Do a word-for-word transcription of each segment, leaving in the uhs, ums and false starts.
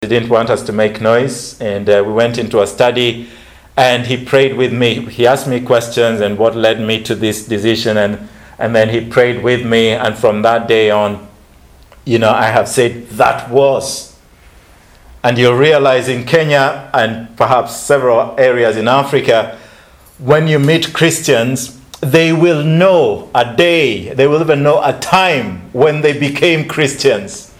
He didn't want us to make noise, and uh, we went into a study, and he prayed with me. He asked me questions and what led me to this decision, and, and then he prayed with me, and from that day on, you know, I have said, that was. And you realize in Kenya and perhaps several areas in Africa, when you meet Christians, they will know a day, they will even know a time when they became Christians.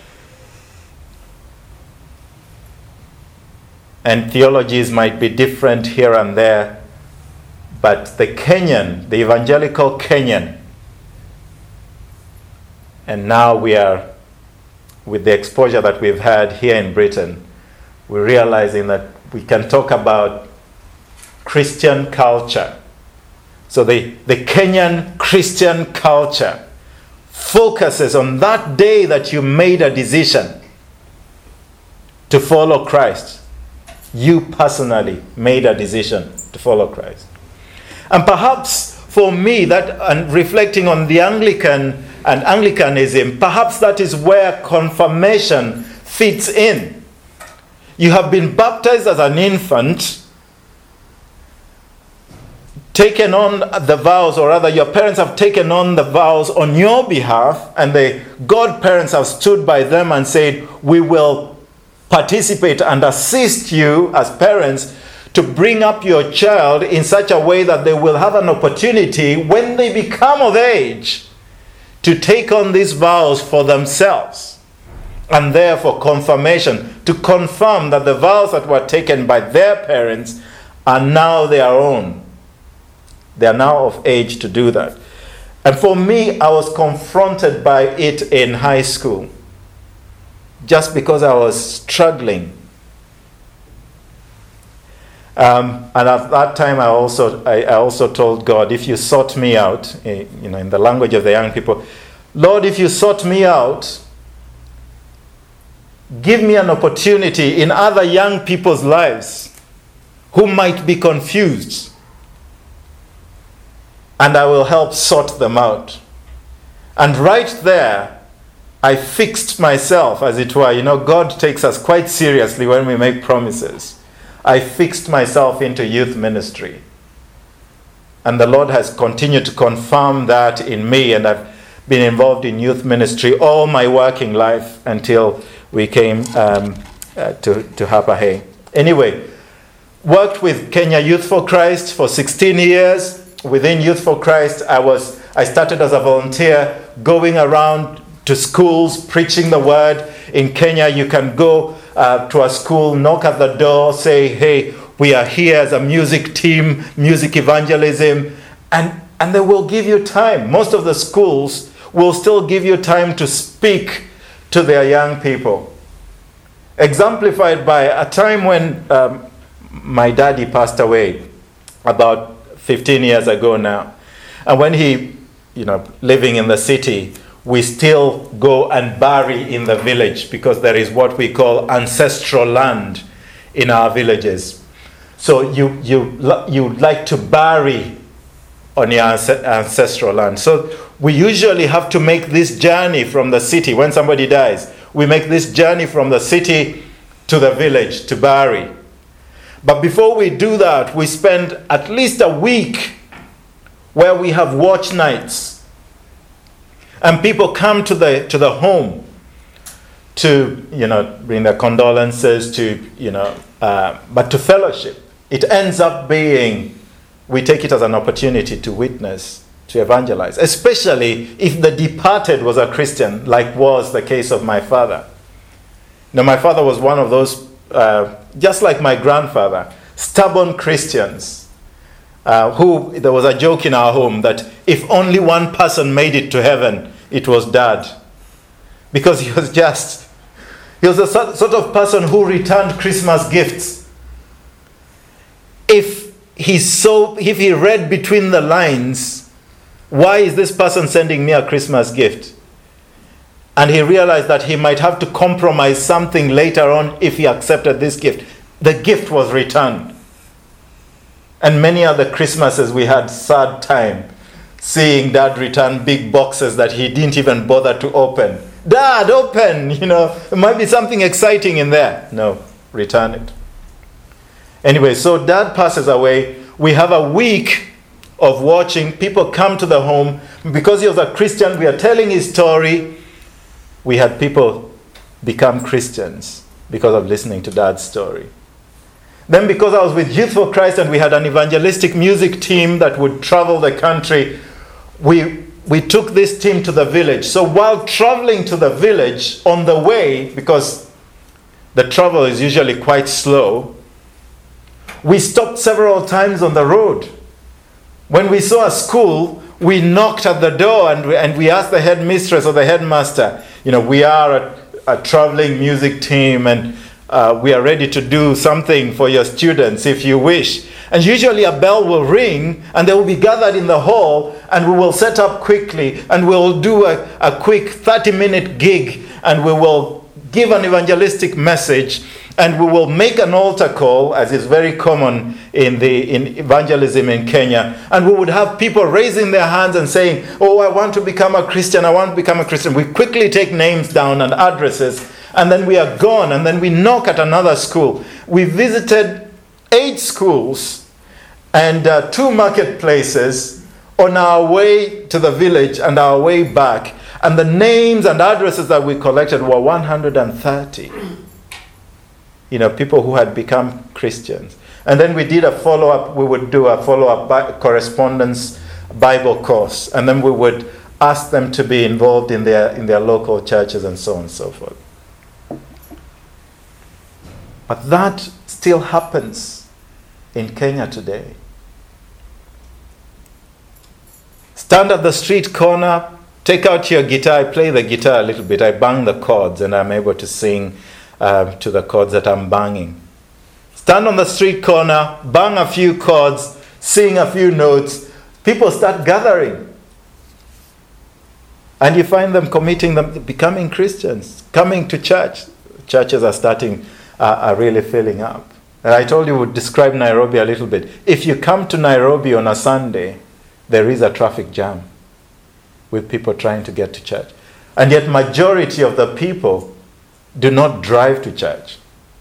And theologies might be different here and there, but the Kenyan, the evangelical Kenyan, and now we are, with the exposure that we've had here in Britain, we're realizing that we can talk about Christian culture. So the, the Kenyan Christian culture focuses on that day that you made a decision to follow Christ. You personally made a decision to follow Christ. And perhaps for me, that, and reflecting on the Anglican and Anglicanism, perhaps that is where confirmation fits in. You have been baptized as an infant, taken on the vows, or rather your parents have taken on the vows on your behalf, and the godparents have stood by them and said, we will participate and assist you as parents to bring up your child in such a way that they will have an opportunity when they become of age to take on these vows for themselves. And therefore confirmation, to confirm that the vows that were taken by their parents are now their own. They are now of age to do that. And for me, I was confronted by it in high school, just because I was struggling. Um, and at that time, I also I, I also told God, if you sought me out, eh, you know, in the language of the young people, Lord, if you sought me out, give me an opportunity in other young people's lives who might be confused, and I will help sort them out. And right there, I fixed myself, as it were. You know, God takes us quite seriously when we make promises. I fixed myself into youth ministry. And the Lord has continued to confirm that in me, and I've been involved in youth ministry all my working life until we came um, uh, to, to Hapa. Anyway, worked with Kenya Youth for Christ for sixteen years. Within Youth for Christ, I was I started as a volunteer, going around to schools, preaching the word. In Kenya, you can go uh, to a school, knock at the door, say, hey, we are here as a music team, music evangelism, and, and they will give you time. Most of the schools will still give you time to speak to their young people. Exemplified by a time when um, my daddy passed away about fifteen years ago now. And when he, you know, living in the city, we still go and bury in the village, because there is what we call ancestral land in our villages. So you you you like to bury on your ancestral land. So we usually have to make this journey from the city. When somebody dies, we make this journey from the city to the village to bury. But before we do that, we spend at least a week where we have watch nights. And people come to the to the home to, you know, bring their condolences, to, you know, uh, but to fellowship. It ends up being, we take it as an opportunity to witness, to evangelize, especially if the departed was a Christian, like was the case of my father. Now, my father was one of those, uh, just like my grandfather, stubborn Christians. Uh, who there was a joke in our home that if only one person made it to heaven, it was dad, because he was just he was a sort of person who returned Christmas gifts. If he saw, if he read between the lines, why is this person sending me a Christmas gift? And he realized that he might have to compromise something later on if he accepted this gift. The gift was returned. And many other Christmases we had sad time seeing dad return big boxes that he didn't even bother to open Dad, open, you know, there might be something exciting in there. No, return it. Anyway, so Dad passes away. We have a week of watching. People come to the home. Because he was a Christian, we are telling his story. We had people become Christians because of listening to Dad's story. Then because I was with Youth for Christ and we had an evangelistic music team that would travel the country, we we took this team to the village. So while traveling to the village, on the way, because the travel is usually quite slow, we stopped several times on the road. When we saw a school, we knocked at the door and we, and we asked the headmistress or the headmaster, you know, we are a, a traveling music team and uh, we are ready to do something for your students if you wish. And usually a bell will ring and they will be gathered in the hall and we will set up quickly and we'll do a, a quick thirty minute gig and we will give an evangelistic message and we will make an altar call, as is very common in the in evangelism in Kenya, and we would have people raising their hands and saying, oh, I want to become a Christian, I want to become a Christian. We quickly take names down and addresses and then we are gone and then we knock at another school. We visited eight schools and uh, two marketplaces on our way to the village and our way back. And the names and addresses that we collected were one hundred thirty. You know, people who had become Christians. And then we did a follow-up, we would do a follow-up bi- correspondence Bible course. And then we would ask them to be involved in their, in their local churches and so on and so forth. But that still happens in Kenya today. Stand at the street corner, take out your guitar. I play the guitar a little bit. I bang the chords and I'm able to sing uh, to the chords that I'm banging. Stand on the street corner, bang a few chords, sing a few notes. People start gathering. And you find them committing them, becoming Christians, coming to church. Churches are starting, uh, are really filling up. And I told you we'd describe Nairobi a little bit. If you come to Nairobi on a Sunday, there is a traffic jam with people trying to get to church. And yet majority of the people do not drive to church.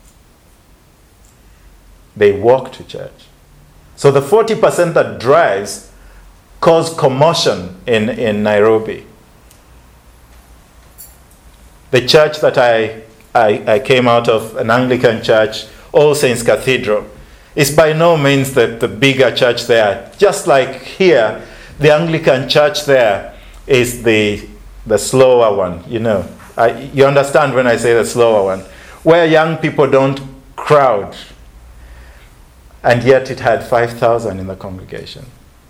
They walk to church. So the forty percent that drives cause commotion in, in Nairobi. The church that I, I, I came out of, an Anglican church, All Saints Cathedral, is by no means the, the bigger church there. Just like here, the Anglican church there is the the slower one, you know. I, you understand when I say the slower one, where young people don't crowd. And yet it had five thousand in the congregation.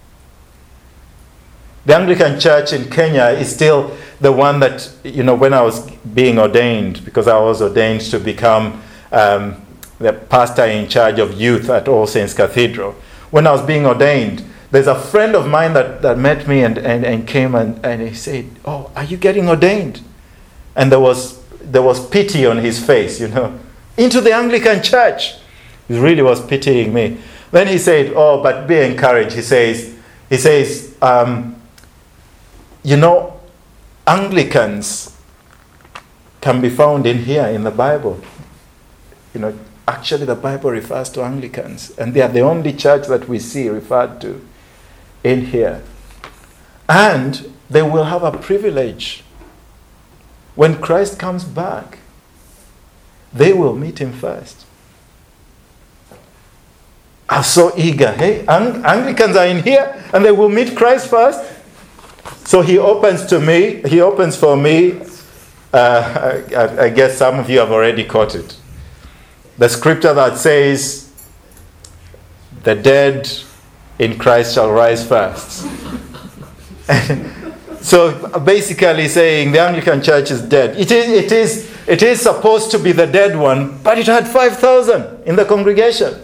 The Anglican church in Kenya is still the one that, you know, when I was being ordained, because I was ordained to become um, the pastor in charge of youth at All Saints Cathedral. When I was being ordained, there's a friend of mine that, that met me and, and, and came and, and he said, oh, are you getting ordained? And there was there was pity on his face, you know. Into the Anglican church. He really was pitying me. Then he said, oh, but be encouraged. He says, he says, um, you know, Anglicans can be found in here in the Bible. You know, actually the Bible refers to Anglicans. And they are the only church that we see referred to in here. And they will have a privilege. When Christ comes back, they will meet him first. I'm so eager. Hey, Ang- Anglicans are in here and they will meet Christ first. So he opens to me, he opens for me. Uh, I, I guess some of you have already caught it. The scripture that says, the dead in Christ shall rise first. So basically saying the Anglican church is dead. It is, it is, it is supposed to be the dead one, but it had five thousand in the congregation.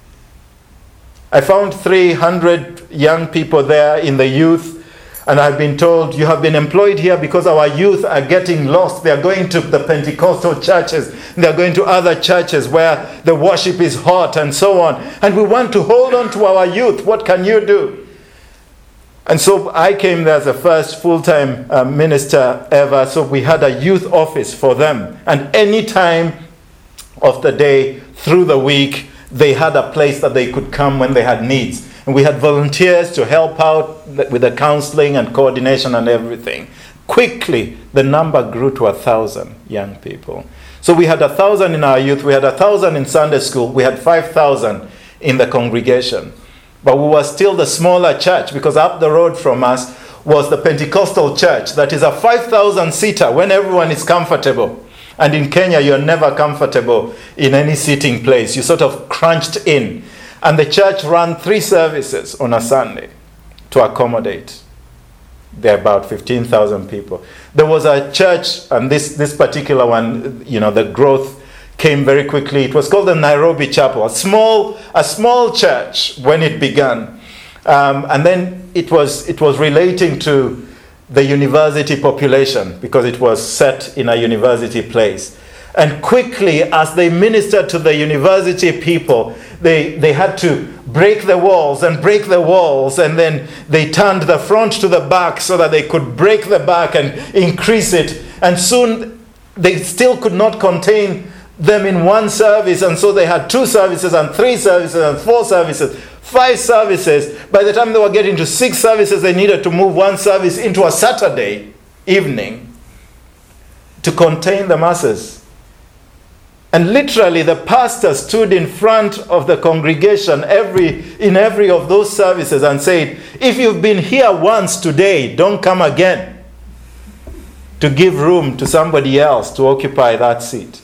I found three hundred young people there in the youth, and I've been told, you have been employed here because our youth are getting lost. They are going to the Pentecostal churches. They are going to other churches where the worship is hot and so on. And we want to hold on to our youth. What can you do? And so I came there as the first full-time uh, minister ever. So we had a youth office for them. And any time of the day, through the week, they had a place that they could come when they had needs. And we had volunteers to help out with the counseling and coordination and everything. Quickly, the number grew to a thousand young people. So we had a thousand in our youth, we had a thousand in Sunday school, we had five thousand in the congregation. But we were still the smaller church, because up the road from us was the Pentecostal church that is a five thousand seater when everyone is comfortable. And in Kenya, you're never comfortable in any seating place. You're sort of crunched in. And the church ran three services on a Sunday to accommodate. There are about fifteen thousand people. There was a church, and this, this particular one, you know, the growth came very quickly. It was called the Nairobi Chapel, a small, a small church when it began. Um, and then it was, it was relating to the university population, because it was set in a university place. And quickly, as they ministered to the university people, they, they had to break the walls and break the walls, and then they turned the front to the back so that they could break the back and increase it. And soon they still could not contain them in one service, and so they had two services and three services and four services, five services. By the time they were getting to six services, they needed to move one service into a Saturday evening to contain the masses. And literally, the pastor stood in front of the congregation every in every of those services and said, if you've been here once today, don't come again, to give room to somebody else to occupy that seat.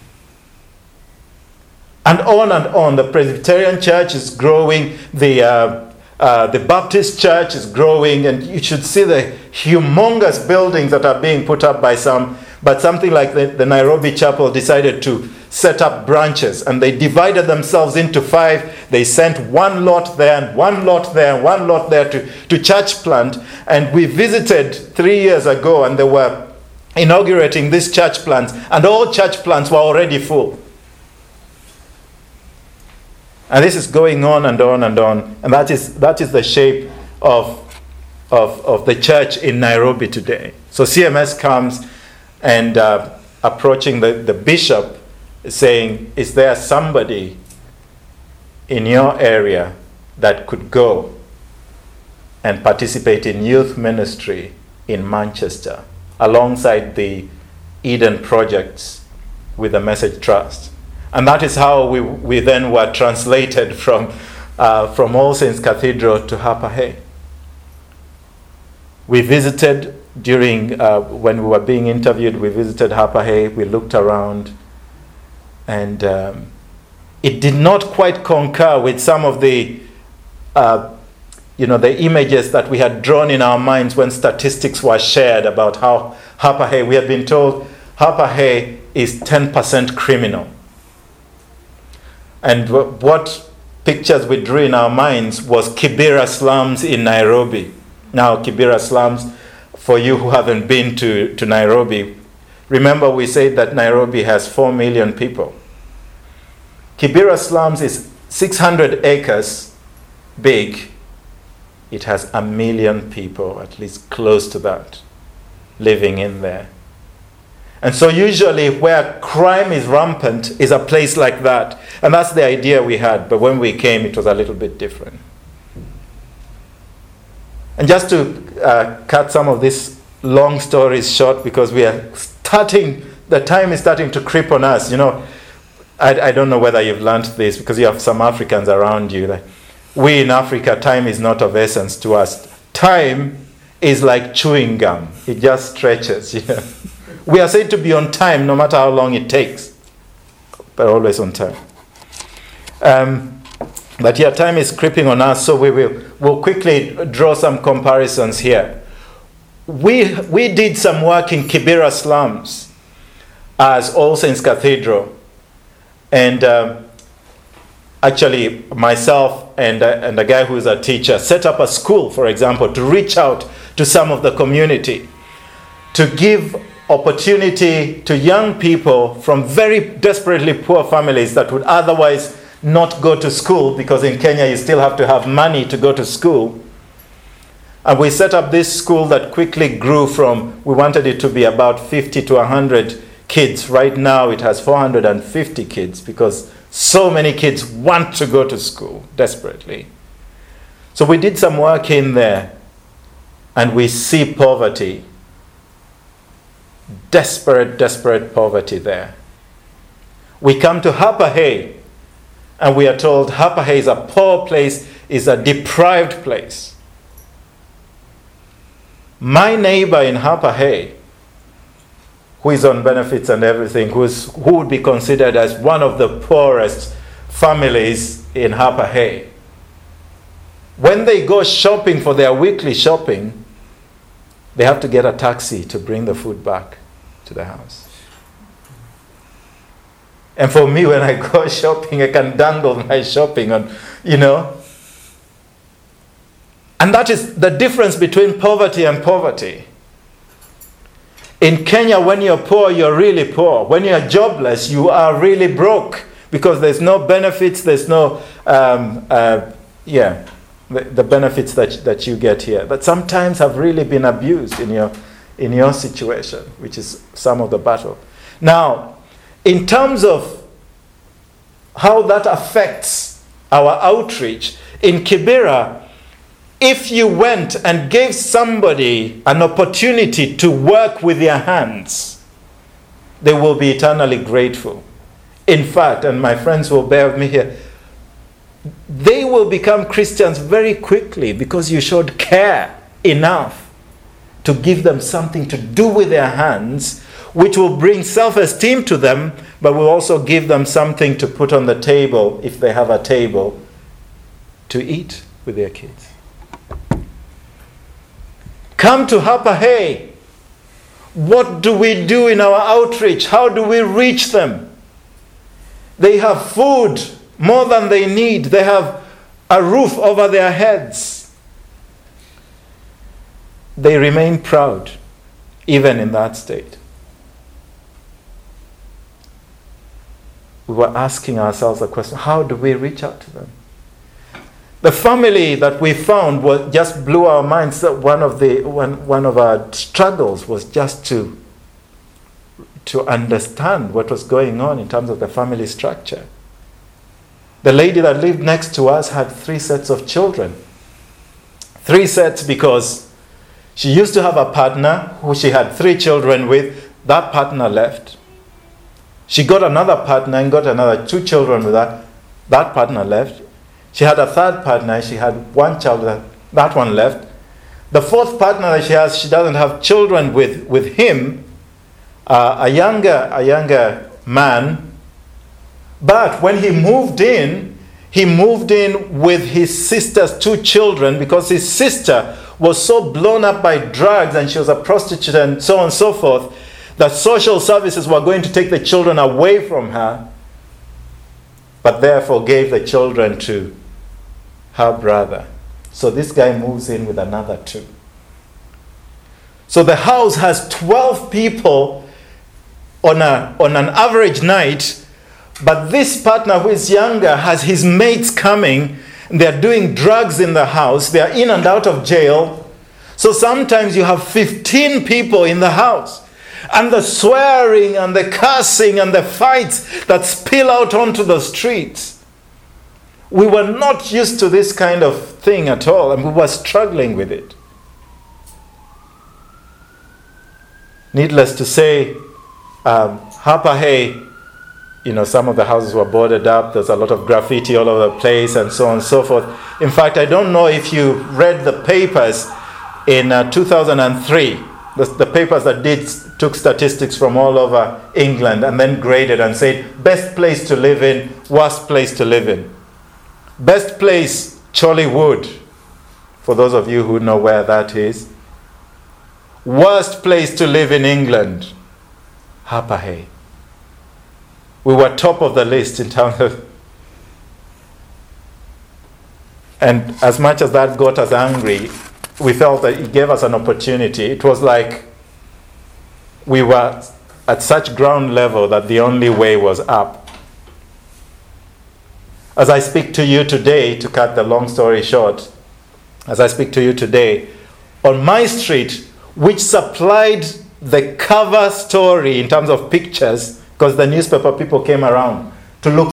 And on and on. The Presbyterian church is growing, the uh, uh, the Baptist church is growing, and you should see the humongous buildings that are being put up by some. But something like the, the Nairobi Chapel decided to set up branches, and they divided themselves into five. They sent one lot there, and one lot there, and one lot there to, to church plant. And we visited three years ago, and they were inaugurating these church plants, and all church plants were already full. And this is going on and on and on. And that is that is the shape of, of, of the church in Nairobi today. So C M S comes and uh, approaching the, the bishop, saying, is there somebody in your area that could go and participate in youth ministry in Manchester alongside the Eden projects with the Message Trust? And that is how we, we then were translated from, uh, from All Saints Cathedral to Hapa Hei. We visited during, uh, when we were being interviewed, we visited Hapa Hei, we looked around, and um, it did not quite concur with some of the, uh, you know, the images that we had drawn in our minds when statistics were shared about how Hapa Hei, we had been told Hapa Hei is ten percent criminal. And w- what pictures we drew in our minds was Kibera slums in Nairobi. Now, Kibera slums, for you who haven't been to, to Nairobi, remember we said that Nairobi has four million people. Kibera slums is six hundred acres big. It has a million people, at least close to that, living in there. And so usually where crime is rampant is a place like that. And that's the idea we had. But when we came, it was a little bit different. And just to uh, cut some of these long stories short, because we are starting, the time is starting to creep on us. You know, I, I don't know whether you've learned this, because you have some Africans around you. Like, we in Africa, time is not of essence to us. Time is like chewing gum. It just stretches, you know. We are said to be on time no matter how long it takes, but always on time. Um, but yeah, time is creeping on us, so we will we'll quickly draw some comparisons here. We we did some work in Kibera slums as All Saints Cathedral, and um, actually myself and uh, and a guy who is a teacher set up a school, for example, to reach out to some of the community, to give opportunity to young people from very desperately poor families that would otherwise not go to school, because in Kenya you still have to have money to go to school. And we set up this school that quickly grew from, we wanted it to be about fifty to one hundred kids. Right now it has four hundred fifty kids because so many kids want to go to school desperately. So we did some work in there, and we see poverty. Desperate, desperate poverty there. We come to Hapahei, and we are told Hapahei is a poor place, is a deprived place. My neighbor in Hapahei, who is on benefits and everything, who's, who would be considered as one of the poorest families in Hapahei, when they go shopping for their weekly shopping, they have to get a taxi to bring the food back to the house. And for me, when I go shopping, I can dangle my shopping on, you know. And that is the difference between poverty and poverty. In Kenya, when you're poor, you're really poor. When you're jobless, you are really broke because there's no benefits, there's no, um, uh, yeah, the, the benefits that, that you get here. But sometimes have really been abused in your, in your situation, which is some of the battle. Now, in terms of how that affects our outreach, in Kibera, if you went and gave somebody an opportunity to work with their hands, they will be eternally grateful. In fact, and my friends will bear with me here, they will become Christians very quickly because you showed care enough to give them something to do with their hands, which will bring self-esteem to them, but will also give them something to put on the table, if they have a table, to eat with their kids. Come to Hapahei. What do we do in our outreach? How do we reach them? They have food more than they need. They have a roof over their heads. They remain proud, even in that state. We were asking ourselves the question, how do we reach out to them? The family that we found was just blew our minds. One of the one, one of our struggles was just to to understand what was going on in terms of the family structure. The lady that lived next to us had three sets of children. Three sets because she used to have a partner who she had three children with. That partner left. She got another partner and got another two children with her. That partner left. She had a third partner. She had one child. That, that one left. The fourth partner that she has, she doesn't have children with, with him. Uh, a younger, a younger man. But when he moved in, he moved in with his sister's two children because his sister was so blown up by drugs and she was a prostitute and so on and so forth that social services were going to take the children away from her, but therefore gave the children to her brother. So this guy moves in with another two. So the house has twelve people on a on an average night, but this partner who is younger has his mates coming. They're doing drugs in the house. They're in and out of jail. So sometimes you have fifteen people in the house. And the swearing and the cursing and the fights that spill out onto the streets. We were not used to this kind of thing at all, and we were struggling with it. Needless to say, um, Hapahei, you know, some of the houses were boarded up. There's a lot of graffiti all over the place and so on and so forth. In fact, I don't know if you read the papers in uh, two thousand three. The, the papers that did took statistics from all over England and then graded and said, best place to live in, worst place to live in. Best place, Chorleywood, for those of you who know where that is. Worst place to live in England, Hapahei. We were top of the list in terms of... And as much as that got us angry, we felt that it gave us an opportunity. It was like we were at such ground level that the only way was up. As I speak to you today, to cut the long story short, as I speak to you today, on my street, which supplied the cover story in terms of pictures, because the newspaper people came around to look